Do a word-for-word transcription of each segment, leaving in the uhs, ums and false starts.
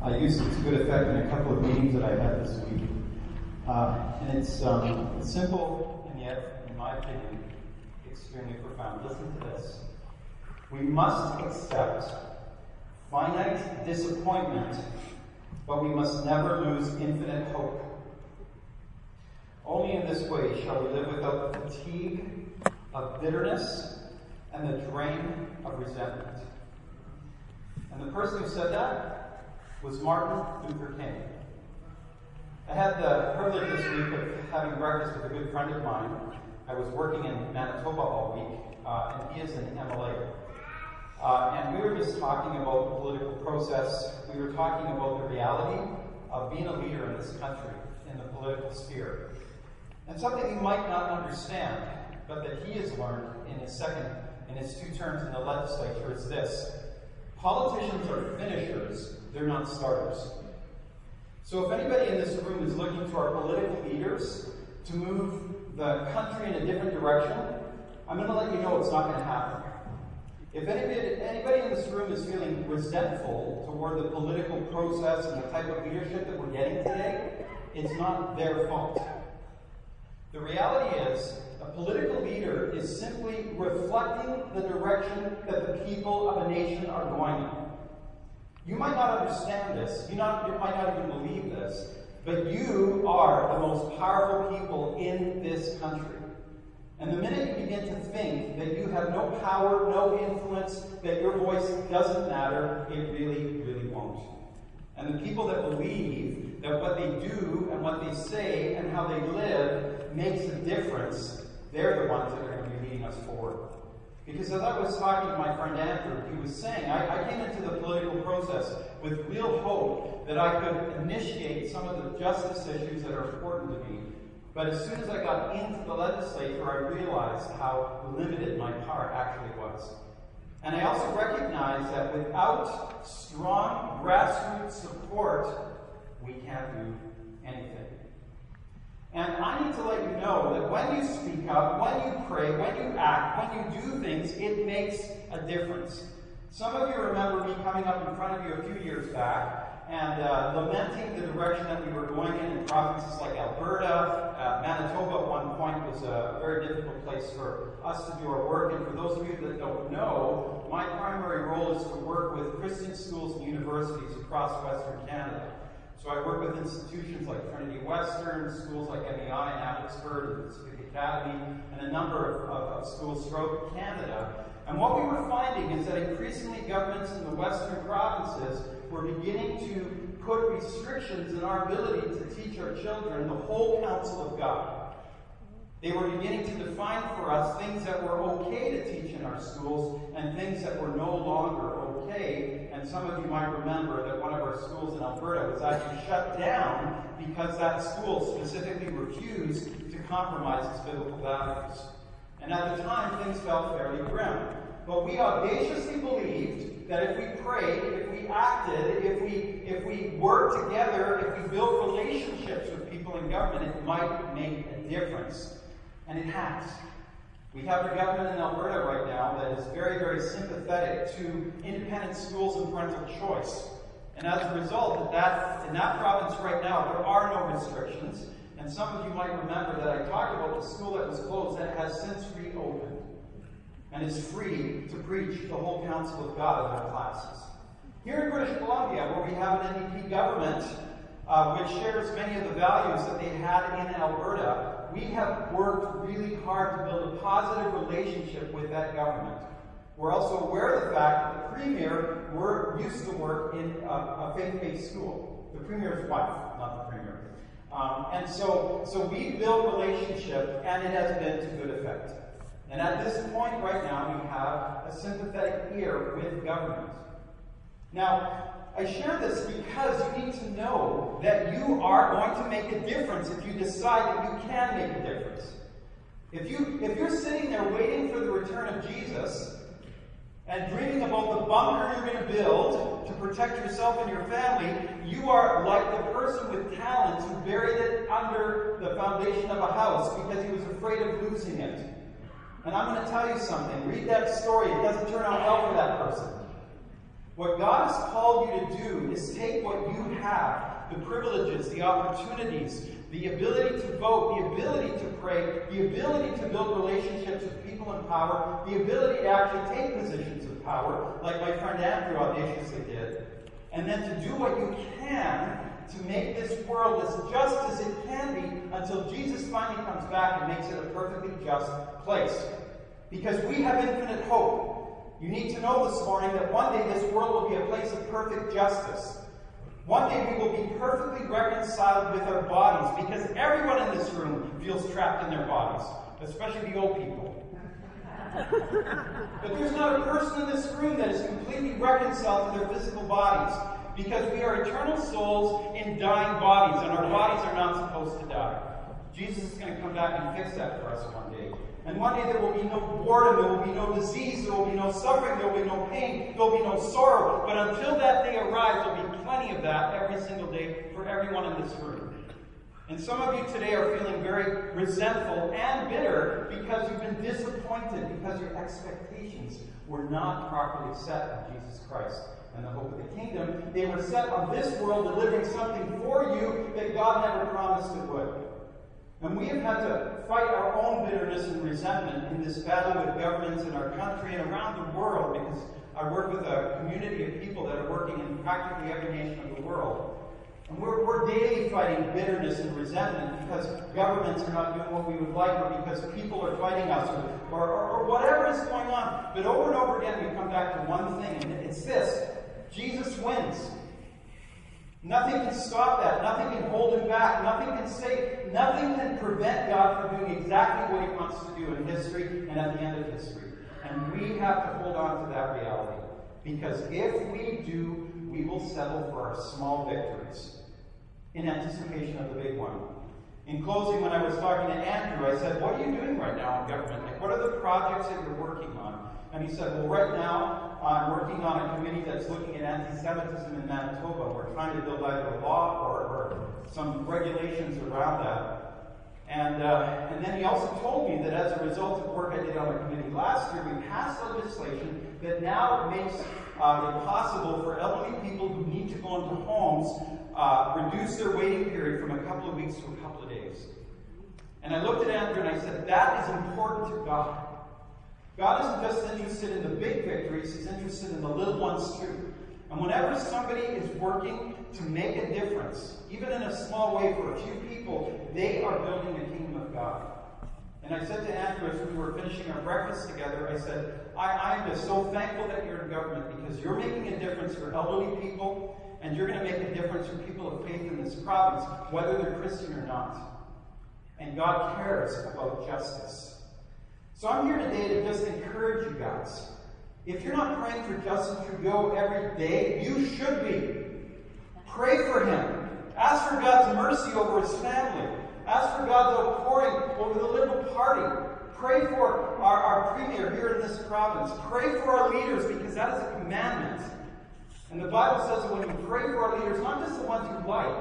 I used it to good effect in a couple of meetings that I had this week. Uh, and it's, um, it's simple, and yet, in my opinion, extremely profound. Listen to this. We must accept finite disappointment, but we must never lose infinite hope. Only in this way shall we live without the fatigue of bitterness and the drain of resentment. And the person who said that was Martin Luther King. I had the privilege this week of having breakfast with a good friend of mine. I was working in Manitoba all week, uh, and he is in M L A. Uh, and we were just talking about the political process. We were talking about the reality of being a leader in this country, in the political sphere. And something he might not understand, but that he has learned in his second, in his two terms in the legislature, is this. Politicians are finishers, they're not starters. So if anybody in this room is looking to our political leaders to move the country in a different direction, I'm going to let you know it's not going to happen. If anybody, anybody in this room is feeling resentful toward the political process and the type of leadership that we're getting today, it's not their fault. The reality is, a political leader is simply reflecting the direction that the people of a nation are going in. You might not understand this, you, not, you might not even believe this, but you are the most powerful people in this country. And the minute you begin to think that you have no power, no influence, that your voice doesn't matter, it really, really won't. And the people that believe that what they do and what they say and how they live makes a difference, they're the ones that are going to be leading us forward. Because as I was talking to my friend Andrew, he was saying, I, I came into the political process with real hope that I could initiate some of the justice issues that are important to me. But as soon as I got into the legislature, I realized how limited my power actually was. And I also recognized that without strong grassroots support, we can't do anything. And I need to let you know that when you speak up, when you pray, when you act, when you do things, it makes a difference. Some of you remember me coming up in front of you a few years back and uh, lamenting the direction that we were going in in provinces like Alberta. Uh, Manitoba at one point was a very difficult place for us to do our work. And for those of you that don't know, my primary role is to work with Christian schools and universities across Western Canada. So I work with institutions like Trinity Western, schools like M E I in Abbotsford, and Pacific Academy, and a number of, of, of schools throughout Canada. And what we were finding is that increasingly governments in the western provinces were beginning to put restrictions in our ability to teach our children the whole counsel of God. They were beginning to define for us things that were okay to teach in our schools and things that were no longer okay. And some of you might remember that one of our schools in Alberta was actually shut down because that school specifically refused to compromise its biblical values. And at the time, things felt fairly grim. But we audaciously believed that if we prayed, if we acted, if we if we worked together, if we built relationships with people in government, it might make a difference. And it has. We have a government in Alberta right now that is very, very sympathetic to independent schools and parental choice. And as a result of that, in that province right now, there are no restrictions. And some of you might remember that I talked about the school that was closed that has since reopened and is free to preach the whole counsel of God in their classes. Here in British Columbia, where we have an N D P government uh, which shares many of the values that they had in Alberta, we have worked really hard to build a positive relationship with that government. We're also aware of the fact that the Premier were, used to work in a, a faith-based school. The Premier's wife, not the Premier. Um, and so, so we build relationship, and it has been to good effect. And at this point right now, we have a sympathetic ear with government. Now, I share this because you need to know that you are going to make a difference if you decide that you can make a difference. If, you, if you're sitting there waiting for the return of Jesus and dreaming about the bunker you're going to build to protect yourself and your family, you are like the person with talents who buried it under the foundation of a house because he was afraid of losing it. And I'm going to tell you something. Read that story. It doesn't turn out well for that person. What God has called you to do is take what you have, the privileges, the opportunities, the ability to vote, the ability to pray, the ability to build relationships with people in power, the ability to actually take positions of power, like my friend Andrew audaciously did, and then to do what you can to make this world as just as it can be until Jesus finally comes back and makes it a perfectly just place. Because we have infinite hope. You need to know this morning that one day this world will be a place of perfect justice. One day we will be perfectly reconciled with our bodies, because everyone in this room feels trapped in their bodies, especially the old people. But there's not a person in this room that is completely reconciled to their physical bodies, because we are eternal souls in dying bodies, and our bodies are not supposed to die. Jesus is going to come back and fix that for us one day. And one day there will be no boredom, there will be no disease, there will be no suffering, there will be no pain, there will be no sorrow. But until that day arrives, there will be plenty of that every single day for everyone in this room. And some of you today are feeling very resentful and bitter because you've been disappointed, because your expectations were not properly set on Jesus Christ and the hope of the kingdom. They were set on this world delivering something for you that God never promised it would. And we have had to fight our own bitterness and resentment in this battle with governments in our country and around the world, because I work with a community of people that are working in practically every nation of the world. And we're, we're daily fighting bitterness and resentment because governments are not doing what we would like, or because people are fighting us, or, or, or whatever is going on. But over and over again we come back to one thing, and it's this: Jesus wins. Nothing can stop that. Nothing can hold him back. Nothing can say, nothing can prevent God from doing exactly what he wants to do in history and at the end of history. And we have to hold on to that reality. Because if we do, we will settle for our small victories in anticipation of the big one. In closing, when I was talking to Andrew, I said, what are you doing right now in government? Like, what are the projects that you're working on? And he said, well, right now, I'm working on a committee that's looking at anti-Semitism in Manitoba. We're trying to build either a law or, or some regulations around that. And, uh, and then he also told me that as a result of work I did on the committee last year, we passed legislation that now makes uh, it possible for elderly people who need to go into homes uh, reduce their waiting period from a couple of weeks to a couple of days. And I looked at Andrew and I said, that is important to God. God isn't just interested in the big victories, he's interested in the little ones too. And whenever somebody is working to make a difference, even in a small way for a few people, they are building the kingdom of God. And I said to Andrew as we were finishing our breakfast together, I said, I, I am just so thankful that you're in government, because you're making a difference for elderly people, and you're going to make a difference for people of faith in this province, whether they're Christian or not. And God cares about justice. So I'm here today to just encourage you guys. If you're not praying for Justin Trudeau every day, you should be. Pray for him. Ask for God's mercy over his family. Ask for God's outpouring over the Liberal Party. Pray for our, our premier here in this province. Pray for our leaders, because that is a commandment. And the Bible says that when you pray for our leaders, not just the ones you like,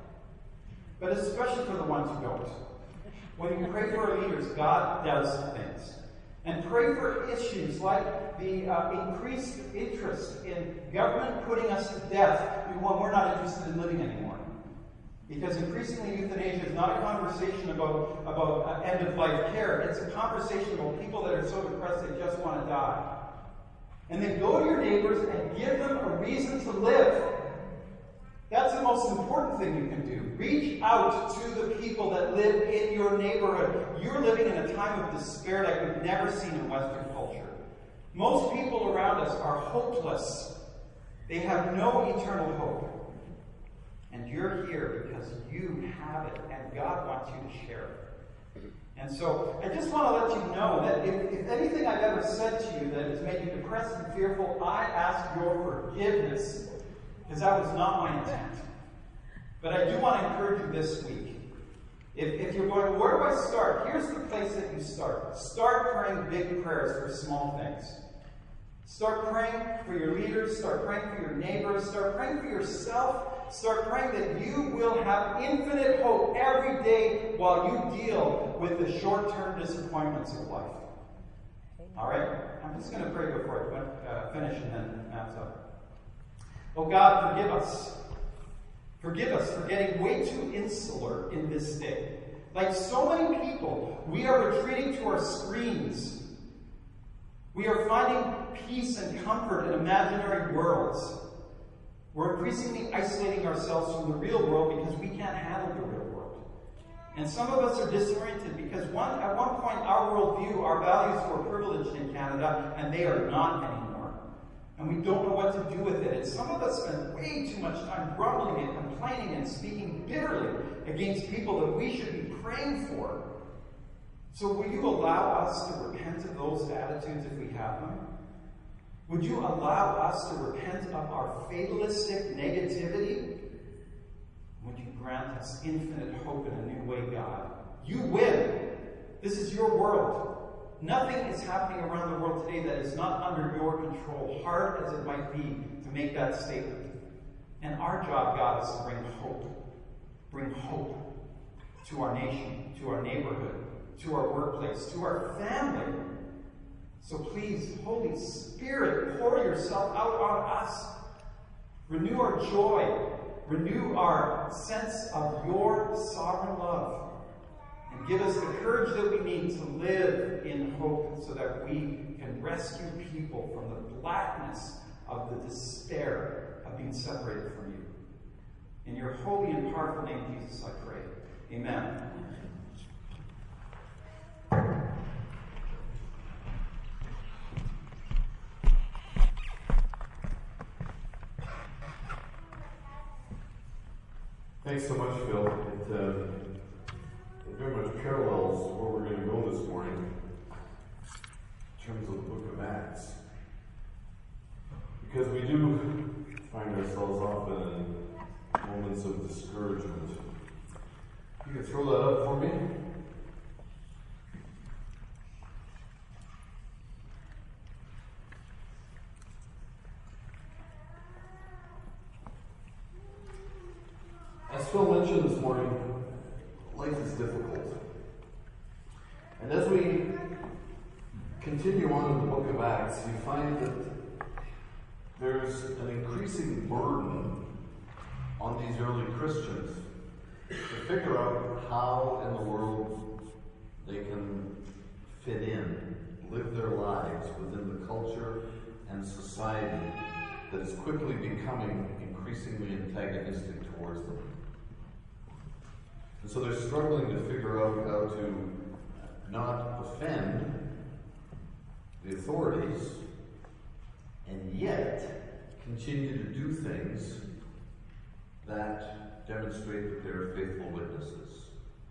but especially for the ones who don't. When you pray for our leaders, God does things. And pray for issues like the uh, increased interest in government putting us to death when we're not interested in living anymore. Because increasingly euthanasia is not a conversation about, about uh, end-of-life care. It's a conversation about people that are so depressed they just want to die. And then go to your neighbors and give them a reason to live. That's the most important thing you can do. Reach out to the people that live in your neighborhood. You're living in a time of despair like we've never seen in Western culture. Most people around us are hopeless. They have no eternal hope. And you're here because you have it, and God wants you to share it. And so I just want to let you know that if, if anything I've ever said to you that has made you depressed and fearful, I ask your forgiveness. Because that was not my intent. But I do want to encourage you this week. If, if you're going, where do I start? Here's the place that you start. Start praying big prayers for small things. Start praying for your leaders. Start praying for your neighbors. Start praying for yourself. Start praying that you will have infinite hope every day while you deal with the short-term disappointments of life. All right? I'm just going to pray before I uh, finish and then Matt's up. Oh God, forgive us. Forgive us for getting way too insular in this day. Like so many people, we are retreating to our screens. We are finding peace and comfort in imaginary worlds. We're increasingly isolating ourselves from the real world because we can't handle the real world. And some of us are disoriented because one, at one point our worldview, our values were privileged in Canada, and they are not anymore. And we don't know what to do with it. And some of us spend way too much time grumbling and complaining and speaking bitterly against people that we should be praying for. So will you allow us to repent of those attitudes if we have them? Would you allow us to repent of our fatalistic negativity? Would you grant us infinite hope in a new way, God? You win. This is your world. Nothing is happening around the world today that is not under your control, hard as it might be to make that statement. And our job, God, is to bring hope. Bring hope to our nation, to our neighborhood, to our workplace, to our family. So please, Holy Spirit, pour yourself out on us. Renew our joy. Renew our sense of your sovereign love. And give us the courage that we need to live in hope so that we can rescue people from the blackness of the despair of being separated from you. In your holy and powerful name, Jesus, I pray. Amen. Thanks so much, Phil. It, uh, it very much parallels where we're going to go this morning in terms of the book of Acts. Because we do find ourselves often in moments of discouragement. You can throw that up for me? As Phil mentioned this morning, life is difficult. And as we continue on in the book of Acts, you find that there's an increasing burden on these early Christians to figure out how in the world they can fit in, live their lives within the culture and society that is quickly becoming increasingly antagonistic towards them. And so they're struggling to figure out how to not offend the authorities and yet continue to do things that demonstrate that they're faithful witnesses.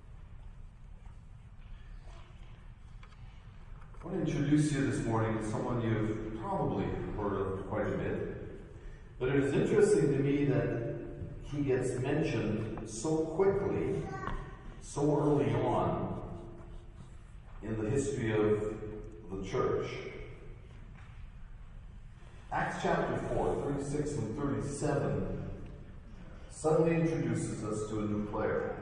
I want to introduce you this morning to someone you've probably heard of quite a bit, but it is interesting to me that he gets mentioned so quickly, so early on in the history of the church. Acts chapter four, thirty-six and thirty-seven suddenly introduces us to a new player.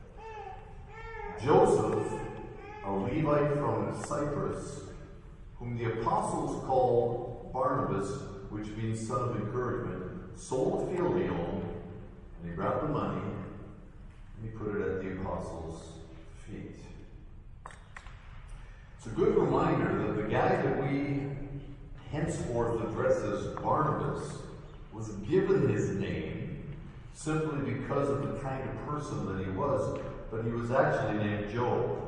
Joseph, a Levite from Cyprus, whom the apostles called Barnabas, which means son of encouragement, sold a field he owned, and he grabbed the money and he put it at the apostles' feet. It's a good reminder that the guy that we henceforth address as Barnabas was given his name simply because of the kind of person that he was, but he was actually named Job.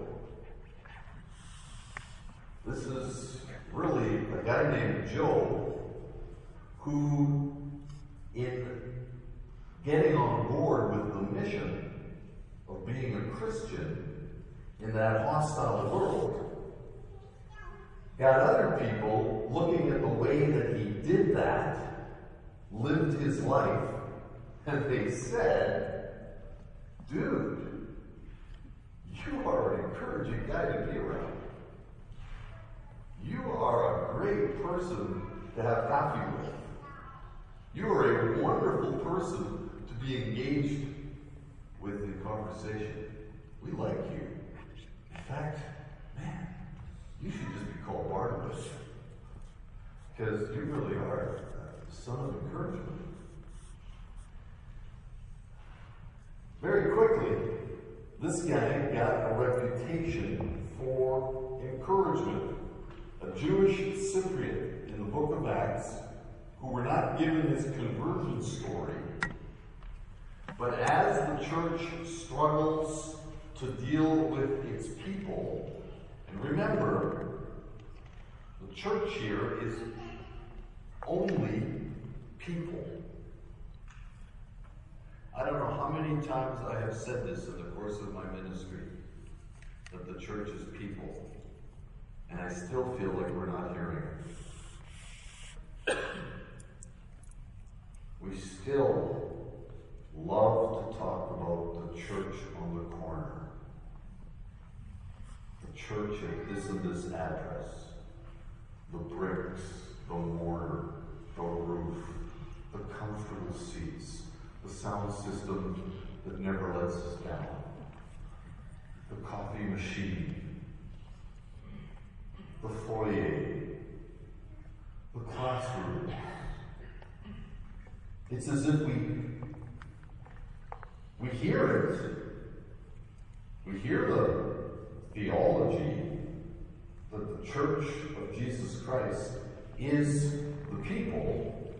This is really a guy named Job who, in getting on board with the mission of being a Christian in that hostile world, got other people looking at the way that he did that, lived his life, and they said, dude, you are an encouraging guy to be around. You are a great person to have coffee with. You are a wonderful person to be engaged with in conversation. We like you. In fact, man, you should just be called Barnabas, because you really are a son of encouragement. very quickly, this guy got a reputation for encouragement. A Jewish Cyprian in the book of Acts, who were not given his conversion story, but as the church struggles to deal with its people, and remember, the church here is only people. I don't know how many times I have said this in the course of my ministry, that the church is people, and I still feel like we're not hearing it. We still love to talk about the church on the corner. The church at this and this address. The bricks, the mortar, the roof, the comfortable seats, the sound system that never lets us down, the coffee machine, the foyer, the classroom. It's as if we we hear it. We hear the theology that the church of Jesus Christ is the people,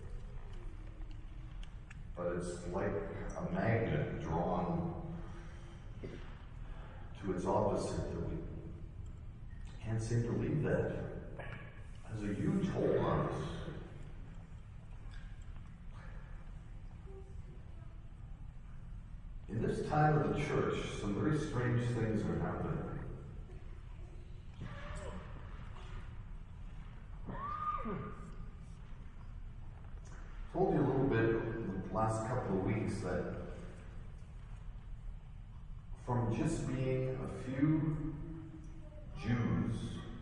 but it's like a magnet drawn to its opposite that we can't seem to leave that. It has a huge hold on us. In this time of the church, some very strange things are happening. I told you a little bit in the last couple of weeks that from just being a few Jews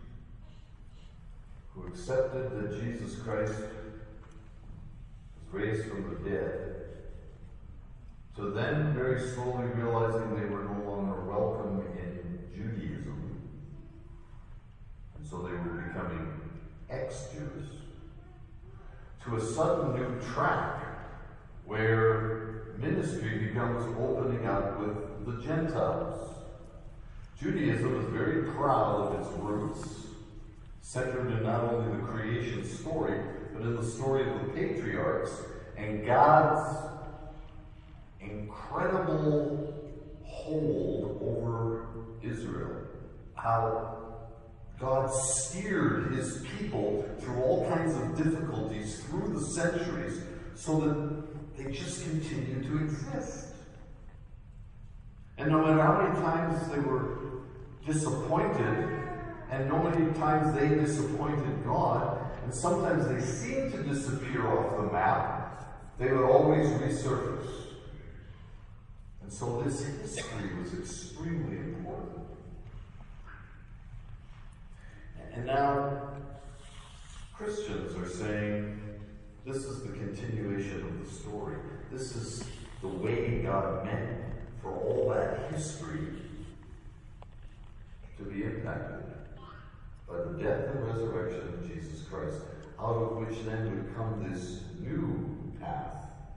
who accepted that Jesus Christ was raised from the dead, to then very slowly realizing they were no longer welcome in Judaism, and so they were becoming ex-Jews, to a sudden new track where ministry becomes opening up with the Gentiles. Judaism is very proud of its roots, centered in not only the creation story, but in the story of the patriarchs and God's incredible hold over Israel. How God steered his people through all kinds of difficulties through the centuries so that they just continue to exist. And no matter how many times they were disappointed, and no many times they disappointed God, and sometimes they seemed to disappear off the map, they would always resurface. And so this history was extremely important. And now Christians are saying, this is the continuation of the story. This is the way God meant for all that history to be impacted by the death and resurrection of Jesus Christ, out of which then would come this new path,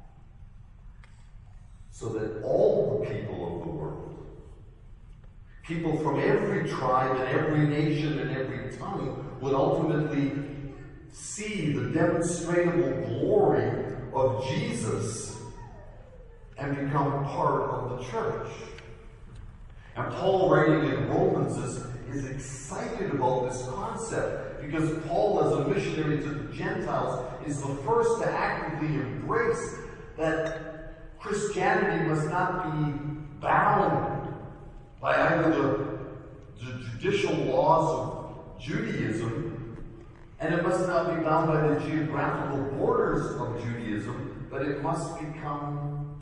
so that all the people of the world, people from every tribe and every nation and every tongue, would ultimately see the demonstrable glory of Jesus and become part of the church. And Paul, writing in Romans, is, is excited about this concept because Paul, as a missionary to the Gentiles, is the first to actively embrace that Christianity must not be bound by either the, the judicial laws of Judaism, and it must not be bound by the geographical borders of Judaism, but it must become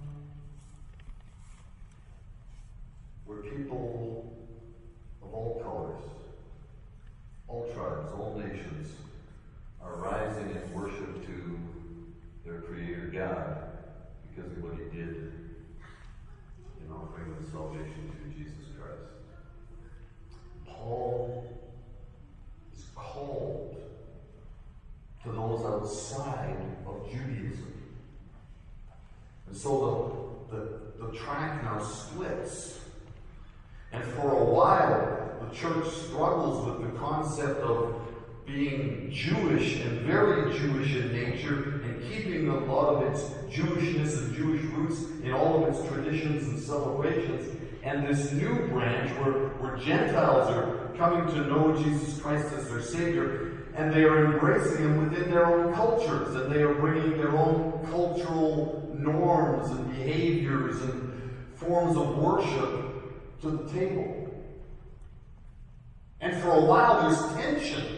where people of all colors, all tribes, all nations are rising in worship to their Creator God because of what He did in offering them salvation through Jesus Christ. Paul is called to those outside of Judaism. And so the, the track now splits. And for a while, the church struggles with the concept of being Jewish and very Jewish in nature and keeping a lot of its Jewishness and Jewish roots in all of its traditions and celebrations. And this new branch where, where Gentiles are coming to know Jesus Christ as their Savior, and they are embracing Him within their own cultures, and they are bringing their own cultural norms and behaviors and forms of worship to the table. And for a while there's tension.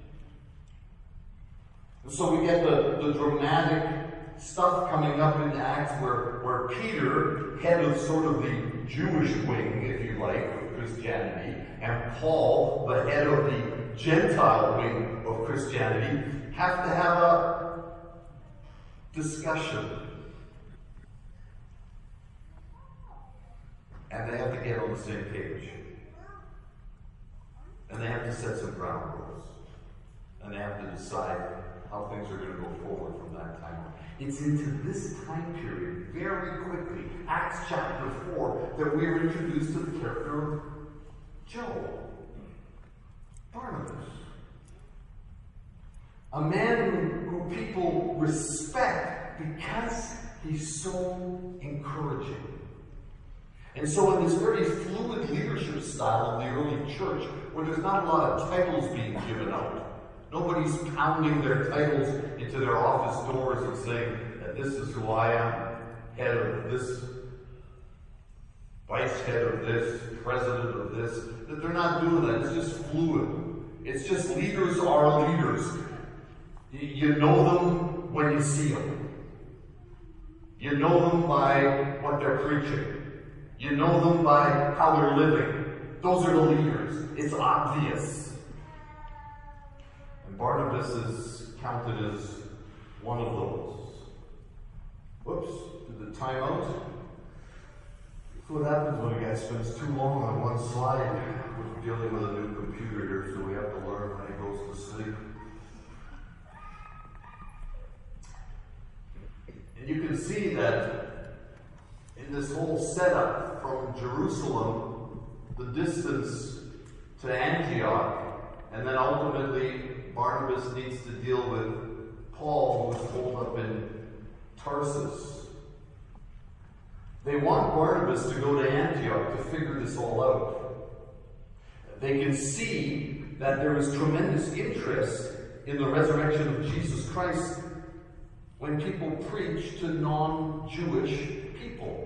And so we get the, the dramatic stuff coming up in Acts where, where Peter, head of sort of the Jewish wing, if you like, of Christianity, and Paul, the head of the Gentile wing of Christianity, have to have a discussion. And they have to get on the same page. And they have to set some ground rules. And they have to decide how things are going to go forward from that time on. It's into this time period, very quickly, Acts chapter four, that we are introduced to the character of Joel, Barnabas. A man who, who people respect because he's so encouraging. And so in this very fluid leadership style of the early church, where there's not a lot of titles being given out, nobody's pounding their titles into their office doors and saying that this is who I am, head of this, vice head of this, president of this, that they're not doing that. It's just fluid. It's just leaders are leaders. You know them when you see them. You know them by what they're preaching. You know them by how they're living. Those are the leaders. It's obvious. And Barnabas is counted as one of those. Whoops, did the time out? That's what happens when a guy spends too long on one slide. We're dealing with a new computer here, so we have to learn when he goes to sleep. And you can see that in this whole setup from Jerusalem, the distance to Antioch, and then ultimately Barnabas needs to deal with Paul, who is holed up in Tarsus. They want Barnabas to go to Antioch to figure this all out. They can see that there is tremendous interest in the resurrection of Jesus Christ when people preach to non-Jewish people.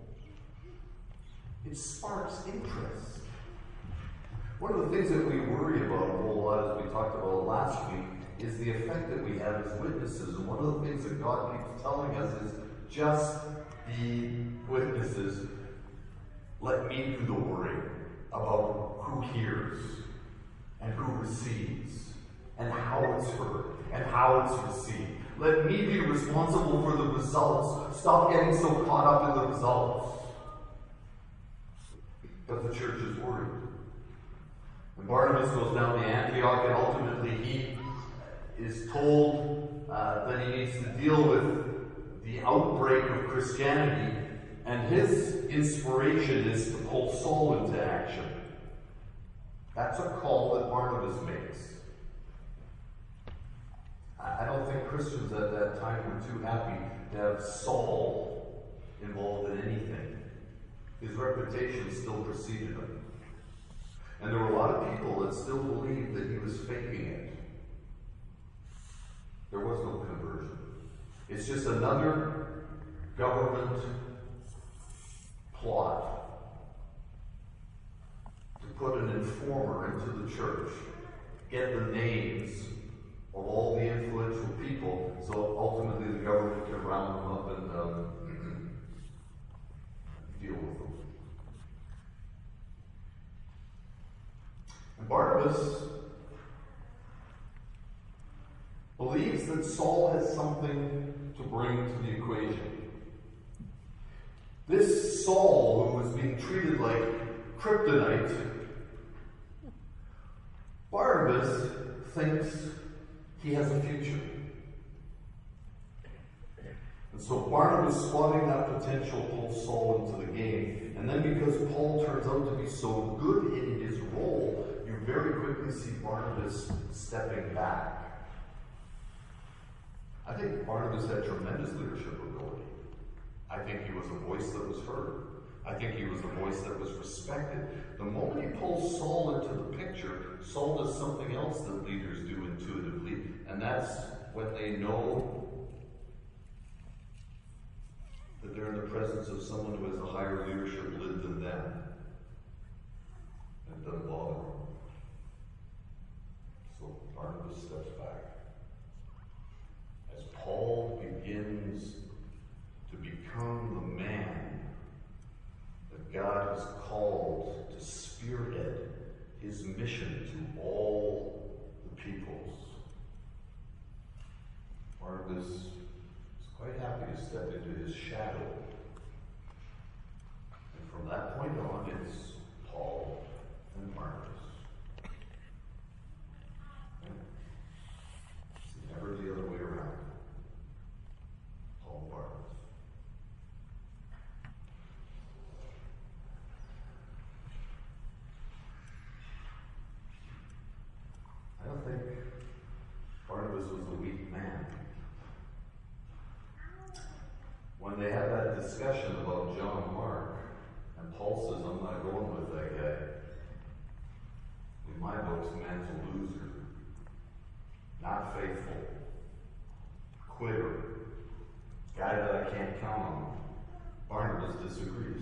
It sparks interest. One of the things that we worry about a whole lot, as we talked about last week, is the effect that we have as witnesses. And one of the things that God keeps telling us is just be witnesses. Let me do the worrying about who hears and who receives and how it's heard and how it's received. Let me be responsible for the results. Stop getting so caught up in the results. But the church is worried. And Barnabas goes down to Antioch, and ultimately he is told uh, that he needs to deal with the outbreak of Christianity, and his inspiration is to pull Saul into action. That's a call that Barnabas makes. I don't think Christians at that time were too happy to have Saul involved in anything. His reputation still preceded him. And there were a lot of people that still believed that he was faking it. There was no conversion. It's just another government plot to put an informer into the church, get the names of all the influential people, so ultimately the government can round them up and um, deal with them. And Barnabas believes that Saul has something to bring to the equation. This Saul, who was being treated like kryptonite, Barnabas thinks he has a future. And so Barnabas spotting that potential pulls Saul into the game. And then because Paul turns out to be so good in his role, you very quickly see Barnabas stepping back. I think Barnabas had tremendous leadership ability. I think he was a voice that was heard. I think he was a voice that was respected. The moment he pulls Saul into the picture, Saul does something else that leaders do intuitively, and that's when they know that they're in the presence of someone who has a higher leadership lid than them. And it doesn't bother them. So Barnabas steps back. As Paul begins to become the man that God has called to spearhead his mission to all the peoples, Barnabas is quite happy to step into his shadow. And from that point on, it's Paul and Barnabas. It's never the other way around. Paul and Barnabas. I don't think Barnabas was a weak man. When they had that discussion about John Mark, and Paul says, I'm not going with that guy. In my books, man's a loser. Not faithful. Quitter. Guy that I can't count on. Barnabas disagrees.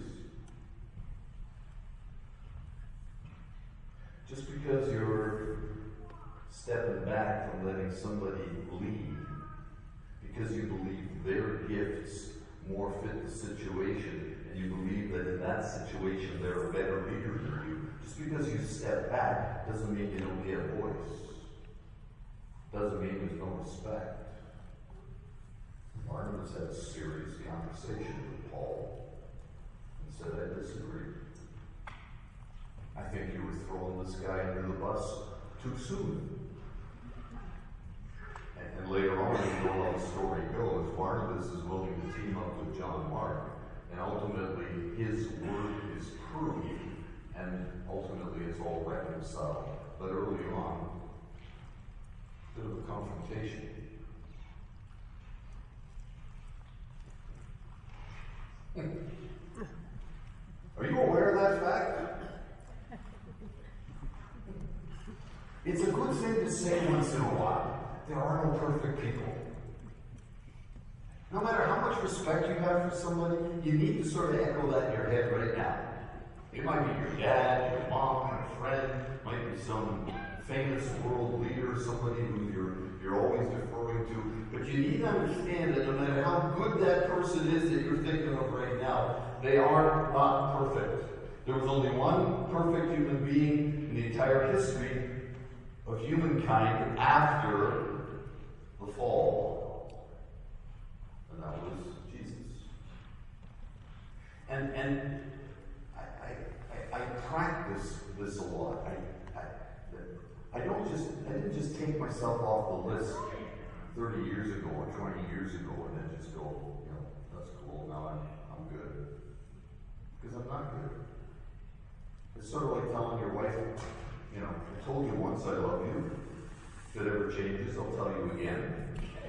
Just because you're stepping back from letting somebody lead, because you believe their gifts more fit the situation, and you believe that in that situation they're a better leader than you, just because you step back doesn't mean you don't get a voice. Doesn't mean there's no respect. Barnabas had a serious conversation with Paul and said, I disagree. I think you were throwing this guy under the bus too soon. And, and later on, you know how the story goes, Barnabas is willing to team up with John Mark, and ultimately his word is proved, and ultimately it's all reconciled. But early on, a bit of a confrontation. Are you aware of that fact? It's a good thing to say once in a while. There are no perfect people. No matter how much respect you have for somebody, you need to sort of echo that in your head right now. It might be your dad, your mom, a friend, might be some famous world leader, somebody who you're you're always deferring to. But you need to understand that no matter how good that person is that you're thinking of right now, they are not perfect. There was only one perfect human being in the entire history of humankind after the fall. And that was Jesus. And and I I, I, I practice this a lot. I, I I don't just I didn't just take myself off the list thirty years ago or twenty years ago and then just go, you know, that's cool, now I'm I'm good. Because I'm not good. It's sort of like telling your wife, you know, I told you once I love you. If it ever changes, I'll tell you again.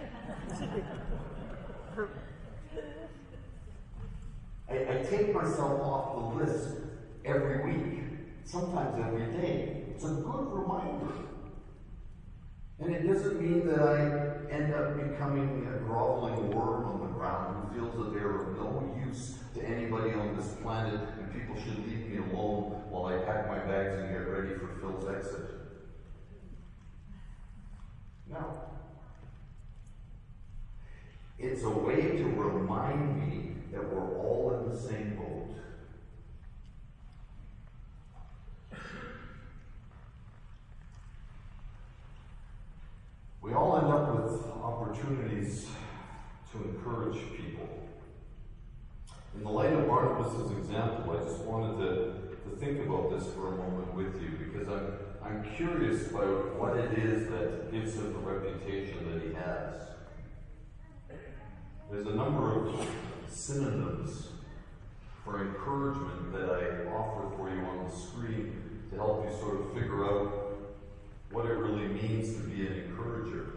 I, I take myself off the list every week, sometimes every day. It's a good reminder. And it doesn't mean that I end up becoming a groveling worm on the ground who feels that they're of no use to anybody on this planet and people should leave me alone while I pack my bags and get ready for Phil's exit. No. It's a way to remind me that we're all in the same boat. We all end up with opportunities to encourage people. In the light of Barnabas' example, I just wanted to, to think about this for a moment with you, because I'm, I'm curious about what it is that gives him the reputation that he has. There's a number of synonyms for encouragement that I offer for you on the screen to help you sort of figure out what it really means to be an encourager.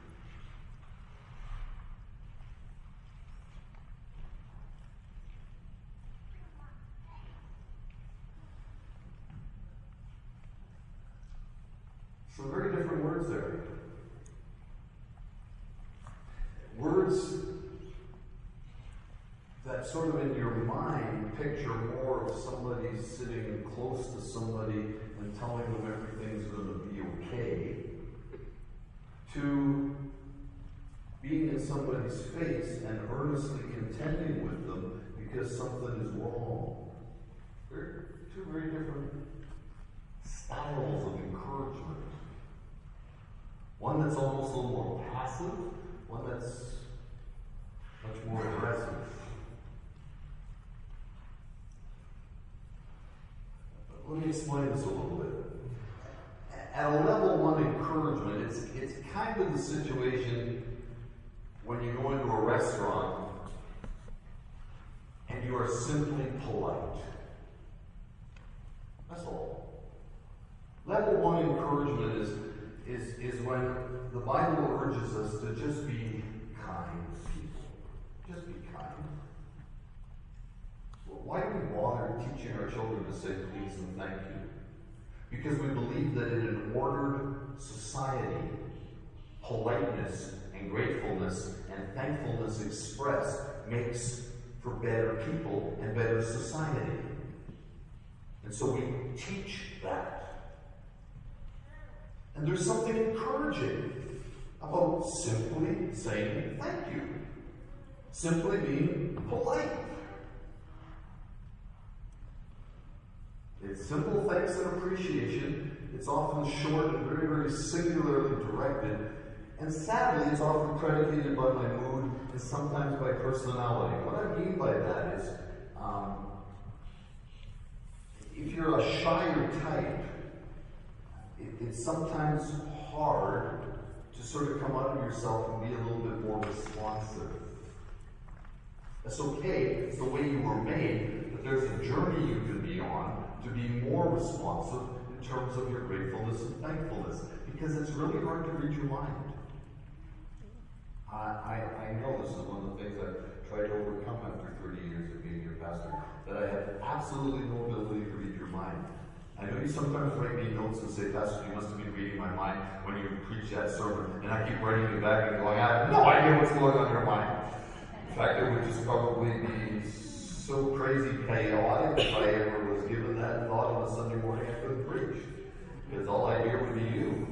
Some very different words there. Words that sort of in your mind picture more of somebody sitting close to somebody and telling them everything's going to be okay, to being in somebody's face and earnestly contending with them because something is wrong. They're two very different styles of encouragement. One that's almost a little more passive, one that's much more aggressive. Let me explain this a little bit. At a level one encouragement, it's, it's kind of the situation when you go into a restaurant and you are simply polite. That's all. Level one encouragement is, is, is when the Bible urges us to just be kind to people. Just be kind. Why do we bother teaching our children to say please and thank you? Because we believe that in an ordered society, politeness and gratefulness and thankfulness expressed makes for better people and better society. And so we teach that. And there's something encouraging about simply saying thank you. Simply being polite. It's simple thanks and appreciation. It's often short and very, very singularly directed. And sadly, it's often predicated by my mood and sometimes by personality. What I mean by that is, um, if you're a shyer type, it, it's sometimes hard to sort of come out of yourself and be a little bit more responsive. That's okay. It's the way you were made, but there's a journey you can be on to be more responsive in terms of your gratefulness and thankfulness, because it's really hard to read your mind. I, I, I know this is one of the things I've tried to overcome after thirty years of being your pastor, that I have absolutely no ability to read your mind. I know you sometimes write me notes and say, Pastor, you must have been reading my mind when you preach that sermon, and I keep writing you back and going, I have no idea what's going on in your mind. In fact, it would just probably be so crazy chaotic if I ever was given that thought on a Sunday morning I couldn't preach. Because all I hear would be you.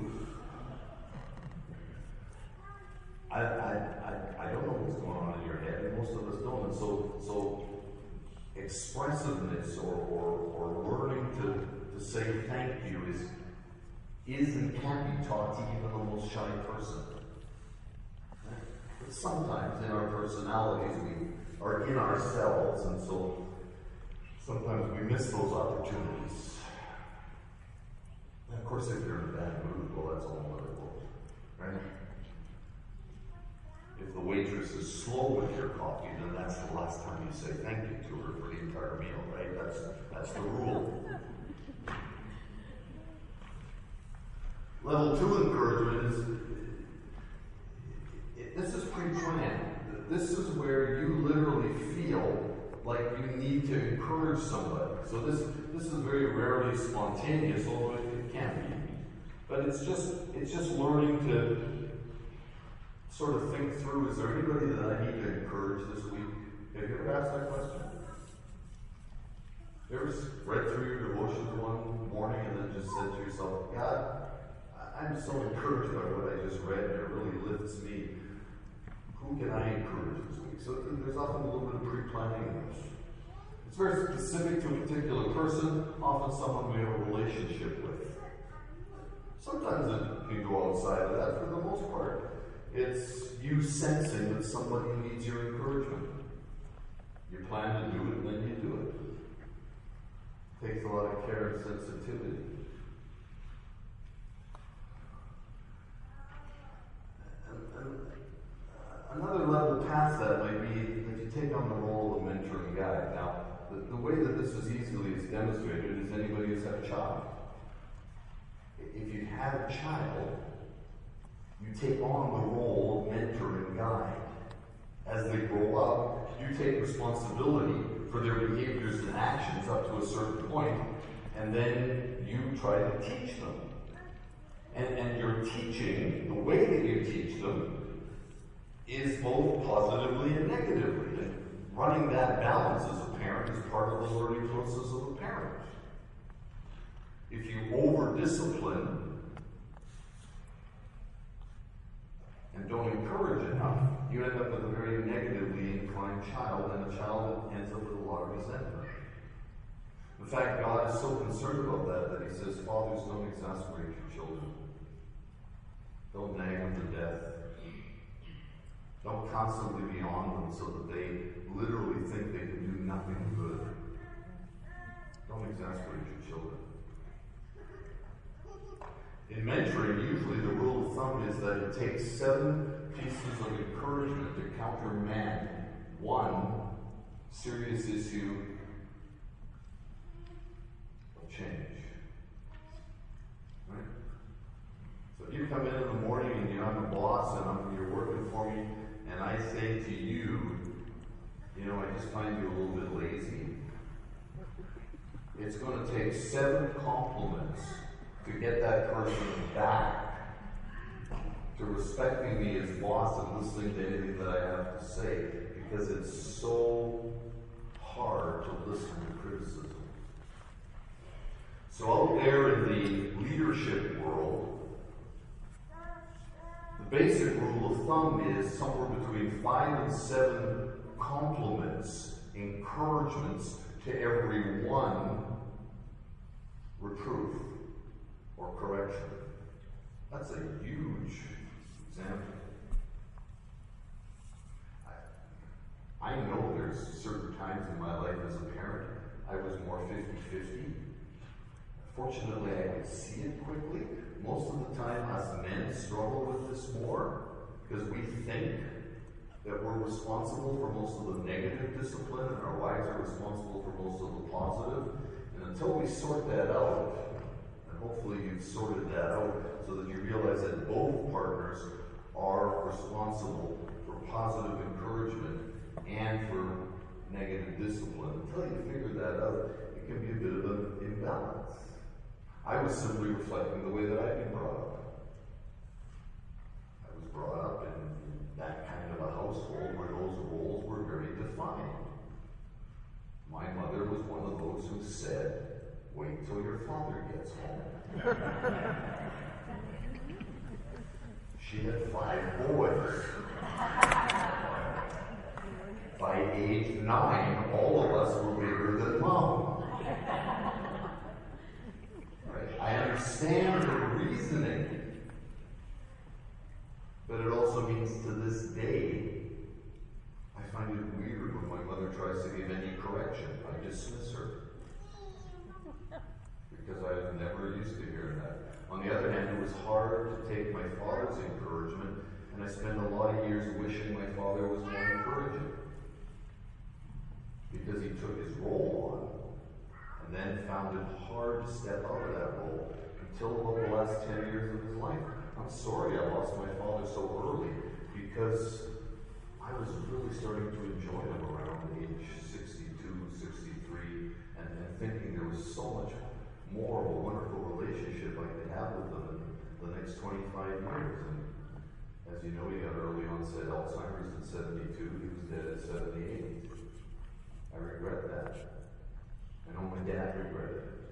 I, I, I, I don't know what's going on in your head, and most of us don't. And so, so expressiveness or, or, or learning to, to say thank you is, is and can be taught to even the most shy person. But sometimes in our personalities we are in ourselves, and so sometimes we miss those opportunities. And of course, if you're in a bad mood, well, that's all another world, right? If the waitress is slow with your coffee, then that's the last time you say thank you to her for the entire meal, right? That's that's the rule. Level two encouragement is it, this is pre-planned. This is where you literally feel like you need to encourage somebody. So this this is very rarely spontaneous, although it, it can be. But it's just it's just learning to sort of think through, is there anybody that I need to encourage this week? Have you ever asked that question? You ever read through your devotions one morning and then just said to yourself, God, I'm so encouraged by what I just read, and it really lifts me. Who can I encourage this week? So there's often a little bit of pre-planning in this. It's very specific to a particular person, often someone we have a relationship with. Sometimes it can go outside of that. For the most part, it's you sensing that somebody needs your encouragement. You plan to do it, and then you do it. It takes a lot of care and sensitivity. And, and another level past that might the, the way that this is easily is demonstrated is anybody who's had a child. If you have a child, you take on the role of mentor and guide. As they grow up, you take responsibility for their behaviors and actions up to a certain point, and then you try to teach them. And, and your teaching, the way that you teach them, is both positively and negatively. And running that balance as a parent is part of the learning process of a parent. If you over-discipline and don't encourage enough, you end up with a very negatively inclined child, and a child that ends up with a lot of resentment. In fact, God is so concerned about that that he says, fathers, don't exasperate your children. Don't nag them to death. Don't constantly be on them so that they literally think they can do nothing good. Don't exasperate your children. In mentoring, usually the rule of thumb is that it takes seven pieces of encouragement to countermand one serious issue of change. Right? So if you come in in the morning and you're I'm a boss and I'm, you're working for me, and I say to you, you know, I just find you a little bit lazy, it's going to take seven compliments to get that person back to respecting me as boss and listening to anything that I have to say, because it's so hard to listen to criticism. So out there in the leadership world, the basic rule of thumb is somewhere between five and seven compliments, encouragements to every one reproof or correction. That's a huge example. I, I know there's certain times in my life as a parent I was more fifty-fifty. Fortunately, I could see it quickly. Most of the time, us men struggle with this more because we think that we're responsible for most of the negative discipline and our wives are responsible for most of the positive. And until we sort that out, hopefully you've sorted that out so that you realize that both partners are responsible for positive encouragement and for negative discipline. Until you figure that out, it can be a bit of an imbalance. I was simply reflecting the way that I've been brought up. I was brought up in that kind of a household where those roles were very defined. My mother was one of those who said, wait till your father gets home. She had five boys. By age nine, all of us were bigger than mom. Right? I understand her reasoning, but it also means to this day, I find it weird when my mother tries to give any correction. I dismiss her. Because I was never used to hearing that. On the other hand, it was hard to take my father's encouragement, and I spent a lot of years wishing my father was more encouraging. Because he took his role on, and then found it hard to step out of that role until about the last ten years of his life. I'm sorry I lost my father so early, because I was really starting to enjoy him around age sixty-two, sixty-three, and, and thinking there was so much more of a wonderful relationship I could have with them in the next twenty-five years. And as you know, he got early onset Alzheimer's at seventy-two. He was dead at seventy-eight. I regret that. I know my dad regretted it.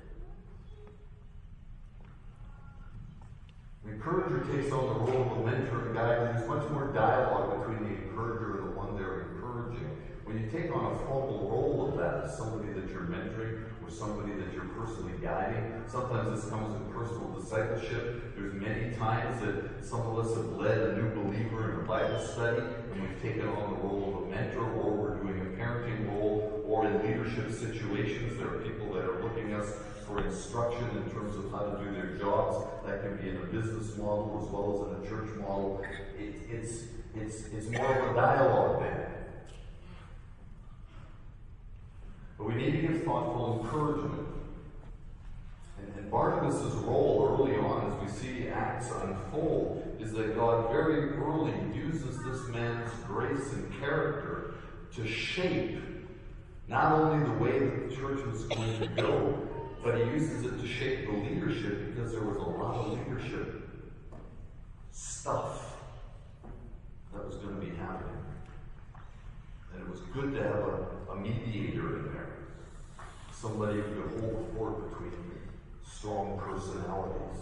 The encourager takes on the role of a mentor and guide, and there's much more dialogue between the encourager and the one they're encouraging. When you take on a formal role of that as somebody that you're mentoring or somebody that you're personally guiding, sometimes this comes in personal discipleship. There's many times that some of us have led a new believer in a Bible study, and we've taken on the role of a mentor, or we're doing a parenting role, or in leadership situations, there are people that are looking at us for instruction in terms of how to do their jobs. That can be in a business model as well as in a church model. It, it's, it's, it's more of a dialogue there. But we need to give thoughtful encouragement. And, and Barnabas' role early on, as we see Acts unfold, is that God very early uses this man's grace and character to shape not only the way that the church was going to go, but he uses it to shape the leadership, because there was a lot of leadership stuff that was going to be happening. And it was good to have a, a mediator in there. Somebody who could hold the fort between strong personalities.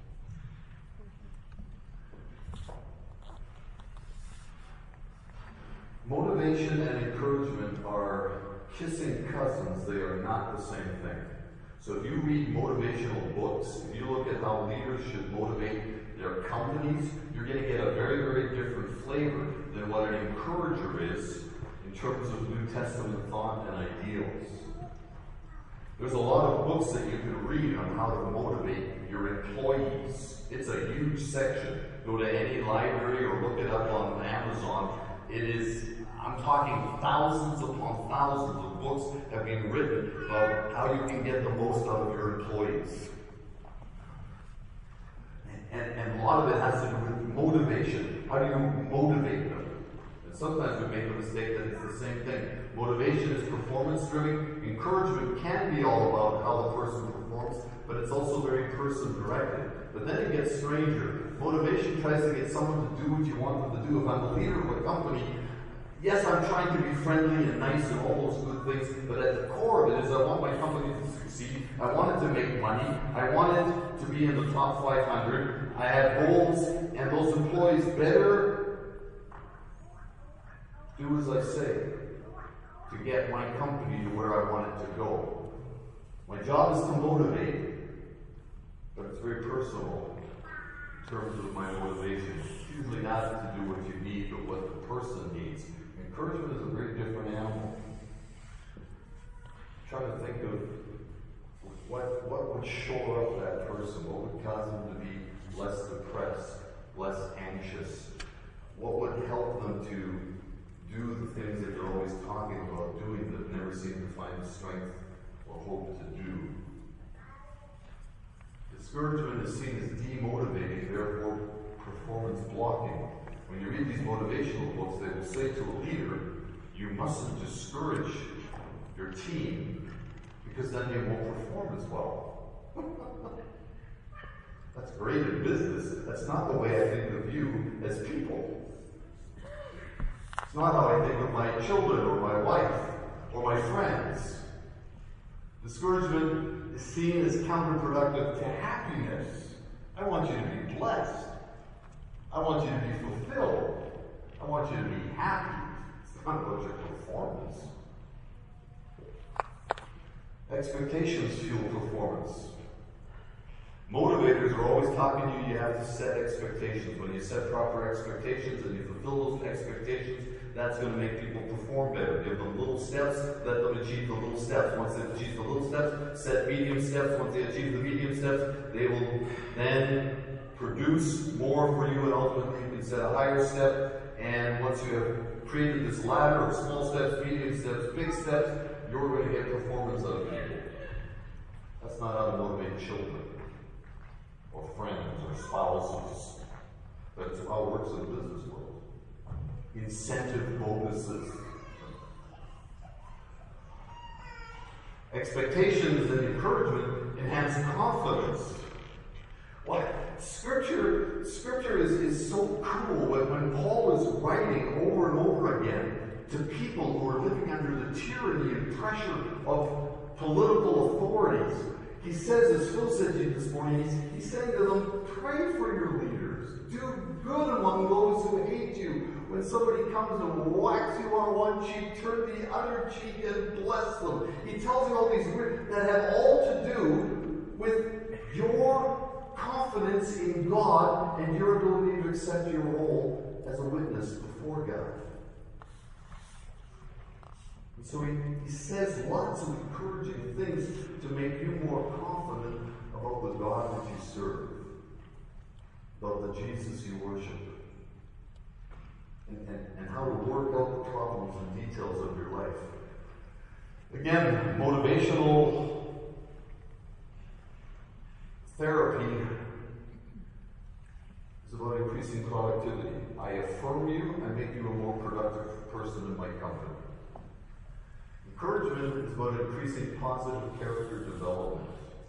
Motivation and encouragement are kissing cousins. They are not the same thing. So if you read motivational books, if you look at how leaders should motivate their companies, you're going to get a very, very different flavor than what an encourager is in terms of New Testament thought and ideals. There's a lot of books that you can read on how to motivate your employees. It's a huge section. Go to any library or look it up on Amazon. It is, I'm talking thousands upon thousands of books have been written about how you can get the most out of your employees. And, and, and a lot of it has to do with motivation. How do you motivate them? And sometimes we make the mistake that it's the same thing. Motivation is performance-driven. Encouragement can be all about how the person performs, but it's also very person-directed. But then it gets stranger. Motivation tries to get someone to do what you want them to do. If I'm the leader of a company, yes, I'm trying to be friendly and nice and all those good things, but at the core of it is I want my company to succeed. I want it to make money. I want it to be in the top five hundred. I have goals, and those employees better do as I say to get my company to where I want it to go. My job is to motivate, but it's very personal in terms of my motivation. It's usually not to do what you need, but what the person needs. Encouragement is a very different animal. I'm trying to think of what, what would shore up that person, what would cause them to be less depressed, less anxious, what would help them to do the things that you're always talking about doing that never seem to find the strength or hope to do. Discouragement is seen as demotivating, therefore performance blocking. When you read these motivational books, they will say to a leader, you mustn't discourage your team because then they won't perform as well. That's great in business. That's not the way I think of you as people. It's not how I think of my children or my wife or my friends. Discouragement is seen as counterproductive to happiness. I want you to be blessed. I want you to be fulfilled. I want you to be happy. It's not about your performance. Expectations fuel performance. Motivators are always talking to you, you have to set expectations. When you set proper expectations and you fulfill those expectations, that's going to make people perform better. Give them little steps, let them achieve the little steps. Once they've achieved the little steps, set medium steps. Once they achieve the medium steps, they will then produce more for you, and ultimately you can set a higher step. And once you have created this ladder of small steps, medium steps, big steps, you're going to get performance out of people. That's not how to motivate children or friends or spouses. That's how it works in the business world. Incentive bonuses. Expectations and encouragement enhance confidence. What? Scripture, Scripture is, is so cool when, when Paul is writing over and over again to people who are living under the tyranny and pressure of political authorities. He says, as Phil said to you this morning, he's, he's saying to them, pray for your leaders. Do good among those who hate you. When somebody comes and whacks you on one cheek, turn the other cheek and bless them. He tells you all these words that have all to do with your confidence in God and your ability to accept your role as a witness before God. And so he, he says lots of encouraging things to make you more confident about the God that you serve, about the Jesus you worship, and, and, and how to work out the problems and details of your life. Again, motivational therapy is about increasing productivity. I affirm you, I make you a more productive person in my company. Encouragement is about increasing positive character development.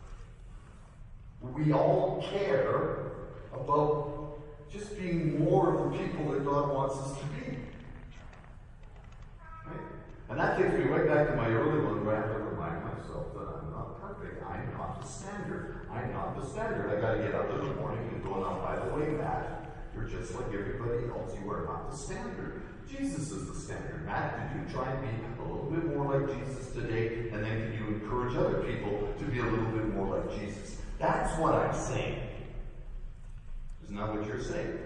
We all care about just being more of the people that God wants us to be. Right? And that takes me right back to my early one where I have to remind myself that I'm not perfect. I'm not the standard. I'm not the standard. I got to get up in the morning and go, now, by the way, Matt, you're just like everybody else. You are not the standard. Jesus is the standard. Matt, did you try and be a little bit more like Jesus today? And then can you encourage other people to be a little bit more like Jesus? That's what I'm saying. Isn't that what you're saying?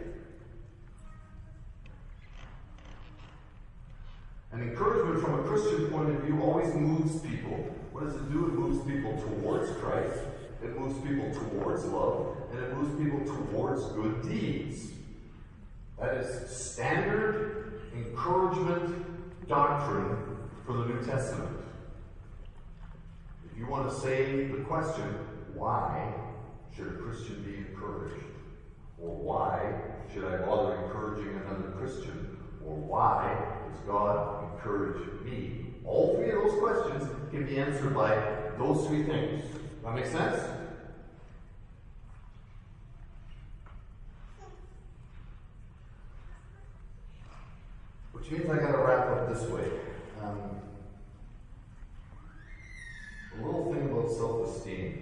And encouragement from a Christian point of view always moves people. What does it do? It moves people towards Christ. It moves people towards love. And it moves people towards good deeds. That is standard encouragement doctrine for the New Testament. If you want to say the question, why should a Christian be encouraged? Or why should I bother encouraging another Christian? Or why does God encourage me? All three of those questions can be answered by those three things. That make sense? Which means I got to wrap up this way. Um, a little thing about self-esteem.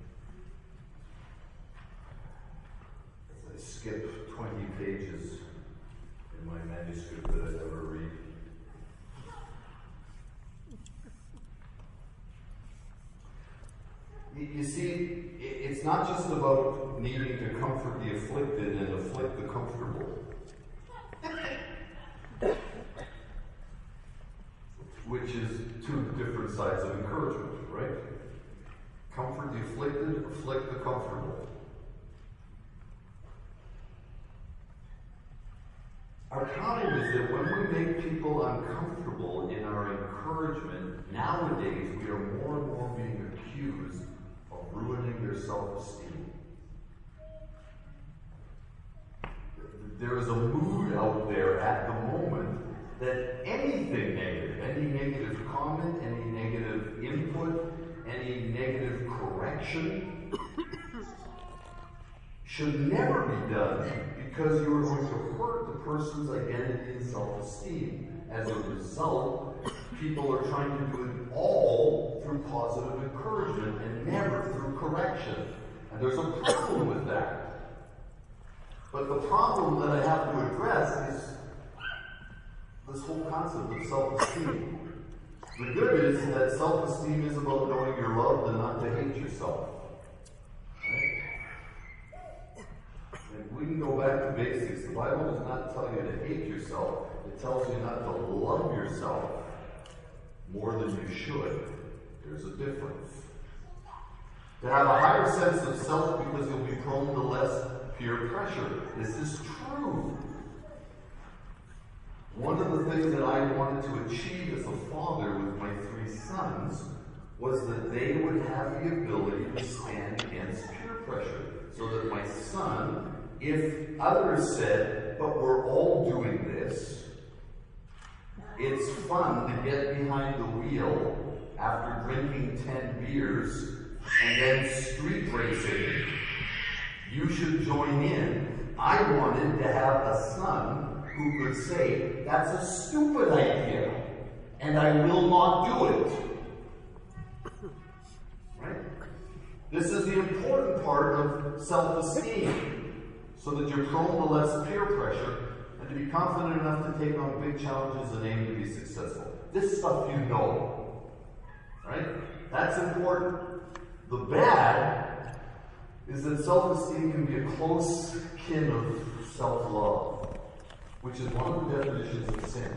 As I skip twenty pages in my manuscript that I never read. You, you see, it, it's not just about needing to comfort the afflicted and afflict the comfortable. Which is two different sides of encouragement, right? Comfort the afflicted, afflict the comfortable. Our problem is that when we make people uncomfortable in our encouragement, nowadays we are more and more being accused of ruining their self-esteem. There is a mood out there at the moment that anything negative, any negative comment, any negative input, any negative correction should never be done because you are going to hurt the person's identity and self-esteem. As a result, people are trying to do it all through positive encouragement and never through correction. And there's a problem with that. But the problem that I have to address is this whole concept of self-esteem. The good is that self-esteem is about knowing you're loved and not to hate yourself. Right? And we can go back to basics. The Bible does not tell you to hate yourself. It tells you not to love yourself more than you should. There's a difference. To have a higher sense of self because you'll be prone to less peer pressure. This is true. One of the things that I wanted to achieve as a father with my three sons was that they would have the ability to stand against peer pressure. So that my son, if others said, but we're all doing this, it's fun to get behind the wheel after drinking ten beers and then street racing. You should join in. I wanted to have a son who could say, that's a stupid idea, and I will not do it. Right? This is the important part of self-esteem, so that you're prone to less peer pressure, and to be confident enough to take on big challenges and aim to be successful. This stuff you know. Right? That's important. The bad is that self-esteem can be a close kin of self-love, which is one of the definitions of sin.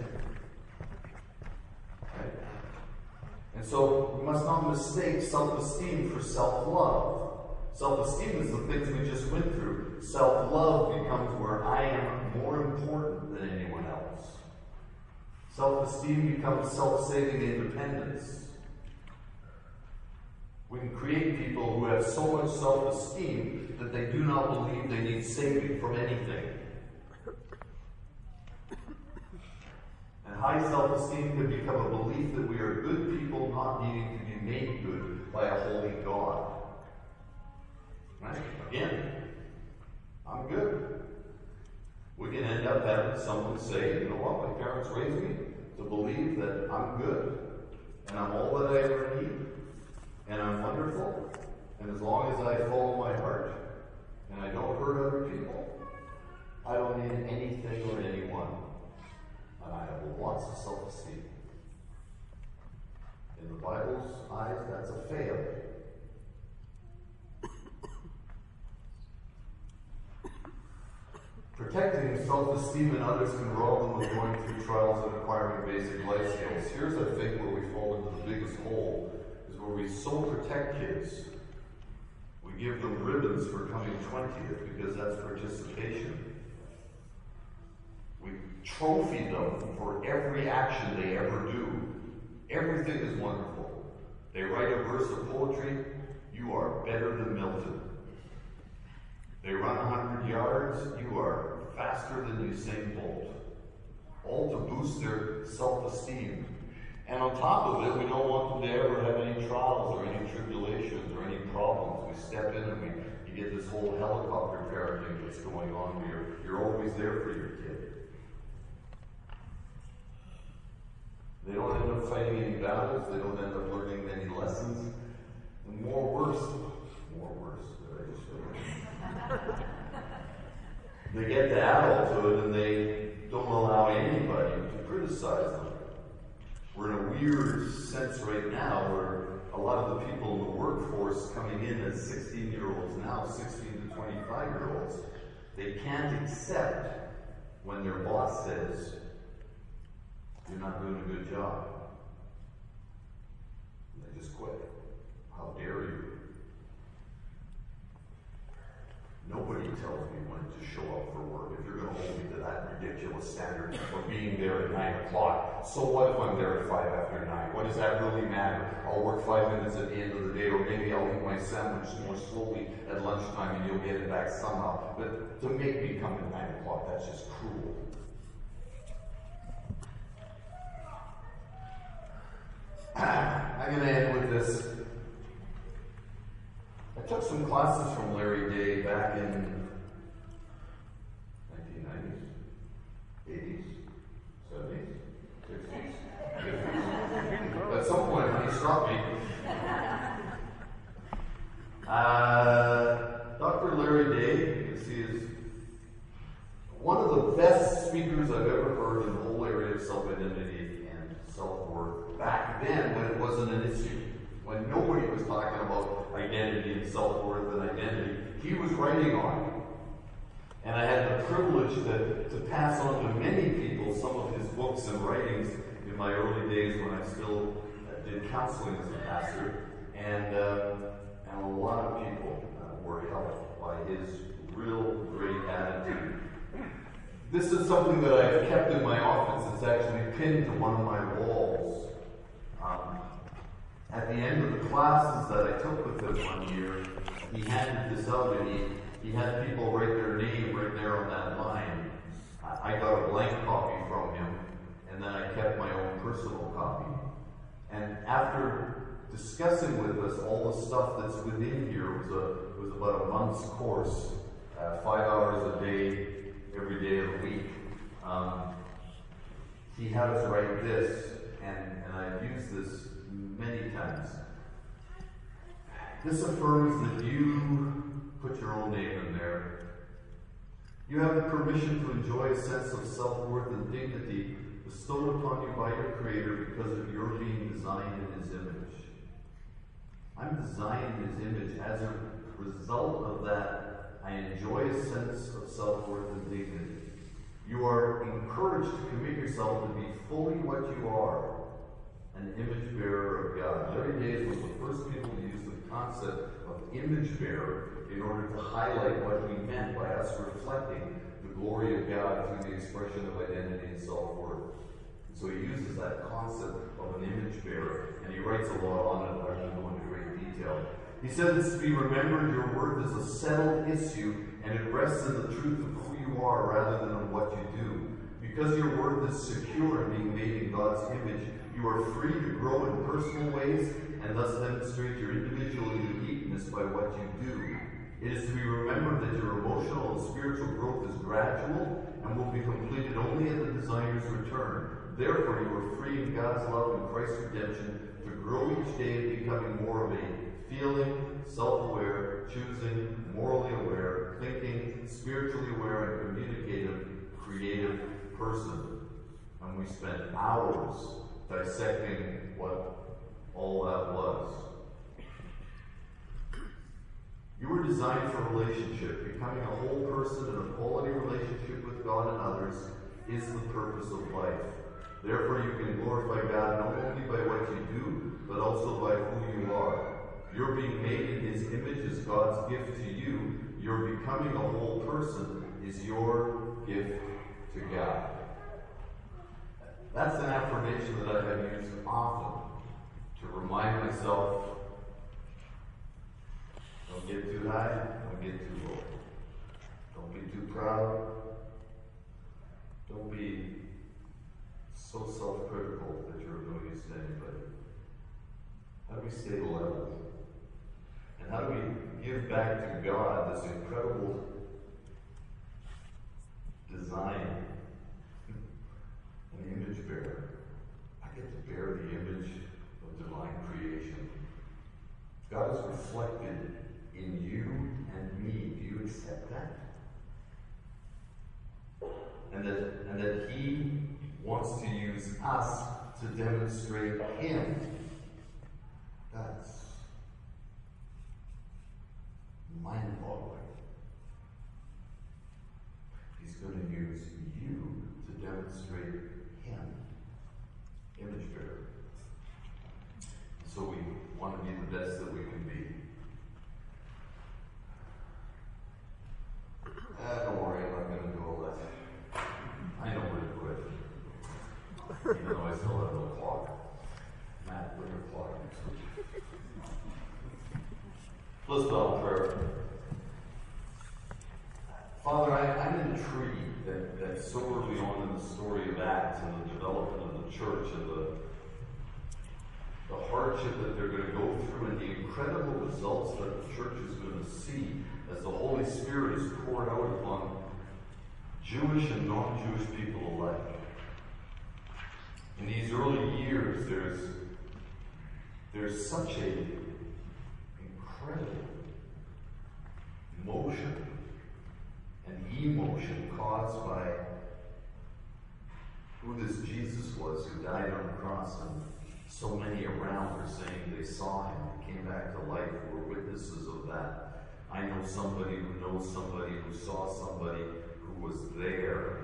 Right? And so we must not mistake self-esteem for self-love. Self-esteem is the things we just went through. Self-love becomes where I am more important than anyone else. Self-esteem becomes self-saving independence. We can create people who have so much self-esteem that they do not believe they need saving from anything. And high self-esteem can become a belief that we are good people not needing to be made good by a holy God. Right? Again, I'm good. We can end up having someone say, you know what, my parents raised me to believe that I'm good, and I'm all that I ever need, and I'm wonderful, and as long as I follow my heart, and I don't hurt other people, I don't need anything or anyone, and I have lots of self-esteem. In the Bible's eyes, that's a fail. Protecting self-esteem in others can rob them of going through trials and acquiring basic life skills. Here's, I think, where we fall into the biggest hole, is where we so protect kids. We give them ribbons for coming twentieth because that's participation. We trophy them for every action they ever do. Everything is wonderful. They write a verse of poetry, you are better than Milton. They run one hundred yards, you are faster than Usain Bolt. All to boost their self-esteem. And on top of it, we don't want them to ever have any trials or any tribulations or any problems. We step in and we you get this whole helicopter parenting that's going on where you're, you're always there for your kid. They don't end up fighting any battles, they don't end up learning many lessons. And more worse, more worse, did I just say? They get to adulthood and they don't allow anybody to criticize them. We're in a weird sense right now where a lot of the people in the workforce coming in as sixteen-year-olds now, sixteen to twenty-five-year-olds, they can't accept when their boss says, you're not doing a good job. And they just quit. How dare you? Nobody tells me when to show up for work. If you're going to hold me to that ridiculous standard of being there at nine o'clock, so what if I'm there at five after nine? What does that really matter? I'll work five minutes at the end of the day, or maybe I'll eat my sandwich more slowly at lunchtime and you'll get it back somehow. But to make me come at nine o'clock, that's just cruel. I'm going to end with this. I took some classes from Larry Day back in nineteen nineties, eighties, seventies, sixties, fifties. At some point, honey, stop me. Uh, Doctor Larry Day, you can see, is one of the best speakers I've ever heard in the whole area of self-identity and self-worth. Back then, when it wasn't an issue, when nobody was talking about identity and self-worth and identity, he was writing on it. And I had the privilege to, to pass on to many people some of his books and writings in my early days when I still did counseling as a pastor. And, uh, and a lot of people uh, were helped by his real great attitude. This is something that I've kept in my office. It's actually pinned to one of my walls. Um, At the end of the classes that I took with him one year, he handed this out and he, he had people write their name right there on that line. I, I got a blank copy from him, and then I kept my own personal copy. And after discussing with us all the stuff that's within here, it was, a, it was about a month's course, uh, five hours a day, every day of the week. Um, he had us write this, and, and I've used this many times. This affirms that you put your own name in there. You have permission to enjoy a sense of self-worth and dignity bestowed upon you by your Creator because of your being designed in His image. I'm designed in His image. As a result of that, I enjoy a sense of self-worth and dignity. You are encouraged to commit yourself to be fully what you are, an image bearer of God. Larry Day was the first people to use the concept of image bearer in order to highlight what he meant by us reflecting the glory of God through the expression of identity and self-worth. So he uses that concept of an image bearer, and he writes a lot on it, but I won't go into great detail. He said it's to be remembered your worth is a settled issue, and it rests in the truth of who you are rather than on what you do. Because your worth is secure in being made in God's image, you are free to grow in personal ways and thus demonstrate your individual uniqueness by what you do. It is to be remembered that your emotional and spiritual growth is gradual and will be completed only at the designer's return. Therefore, you are free in God's love and Christ's redemption to grow each day in becoming more of a feeling, self-aware, choosing, morally aware, thinking, spiritually aware, and communicative, creative person. And we spent hours dissecting what all that was. You were designed for relationship. Becoming a whole person in a quality relationship with God and others is the purpose of life. Therefore, you can glorify God not only by what you do, but also by who you are. You're being made in His image as God's gift to you. Your becoming a whole person is your gift to God. That's an affirmation that I have used often to remind myself, don't get too high, don't get too low. Don't be too proud. Don't be so self-critical that you're of no use to anybody. How do we stay level? And how do we give back to God this incredible design, an image bearer? I get to bear the image of divine creation. God is reflected in you and me. Do you accept that? And that, and that He wants to use us to demonstrate Him. That's mind-boggling. He's going to use you to demonstrate Him. Image bearer. So we want to be the best that we can be. Ah, don't worry, I'm not going to do all that. I know where to quit. Even though I still have no clock. Matt, bring your clock next week. Let's bow in prayer. Father, I, I'm intrigued that, that so early on in the story of Acts and the development of the church and the, the hardship that they're going to go through and the incredible results that the church is going to see as the Holy Spirit is poured out upon Jewish and non-Jewish people alike. In these early years, there's, there's such a incredible motion and emotion caused by who this Jesus was who died on the cross, and so many around are saying they saw Him, He came back to life, who were witnesses of that. I know somebody who knows somebody who saw somebody who was there.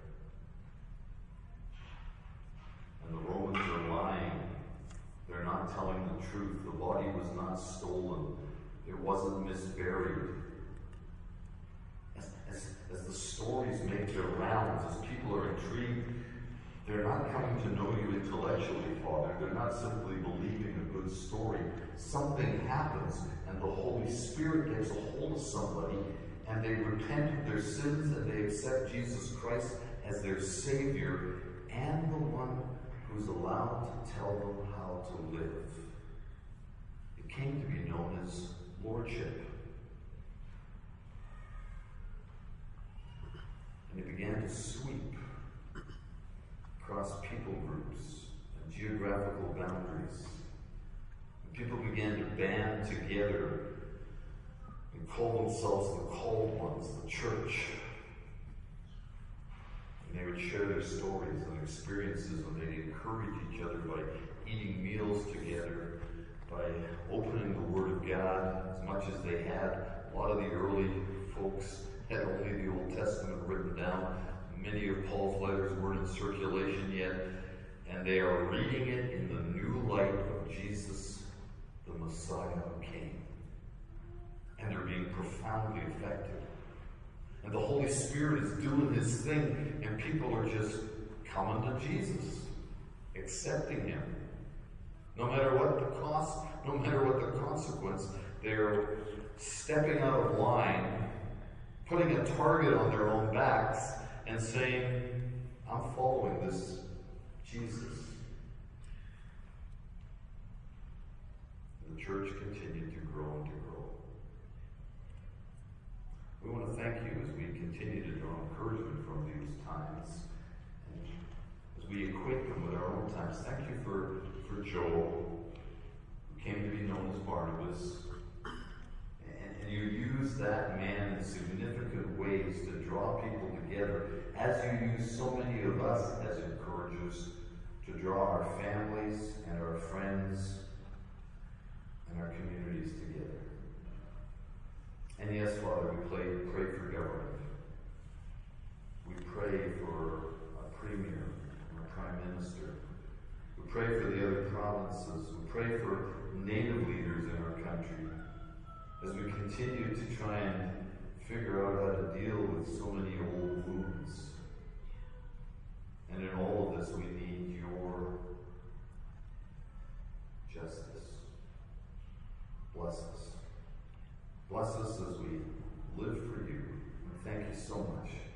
And the Romans are lying. They're not telling the truth. The body was not stolen. It wasn't misburied. As, as, as the stories make their rounds, as people are intrigued, they're not coming to know you intellectually, Father. They're not simply believing a good story. Something happens, and the Holy Spirit gets a hold of somebody, and they repent of their sins, and they accept Jesus Christ as their Savior, and the one who's allowed to tell them how to live. It came to be known as Lordship. And it began to sweep across people groups and geographical boundaries. And people began to band together and call themselves the called ones, the church. And they would share their stories and experiences, and they'd encourage each other by eating meals together, by opening the Word of God as much as they had. A lot of the early folks had only the Old Testament written down. Many of Paul's letters weren't in circulation yet, and they are reading it in the new light of Jesus, the Messiah who came. And they're being profoundly affected. And the Holy Spirit is doing His thing, and people are just coming to Jesus, accepting Him. No matter what the cost, no matter what the consequences. consequence. They're stepping out of line, putting a target on their own backs, and saying, I'm following this Jesus. And the church continued to grow and to grow. We want to thank you as we continue to draw encouragement from these times, and as we equate them with our own times. Thank you for, for Joel, who came to be known as Barnabas, and, and you used that man in significant ways to draw people together, as you use so many of us as encouragers to draw our families and our friends and our communities together. And yes, Father, we pray, pray for government. We pray for a premier and a prime minister. We pray for the other provinces. We pray for native leaders in our country as we continue to try and figure out how to deal with so many old wounds. And in all of this, we need your justice. Bless us. Bless us as we live for you. And thank you so much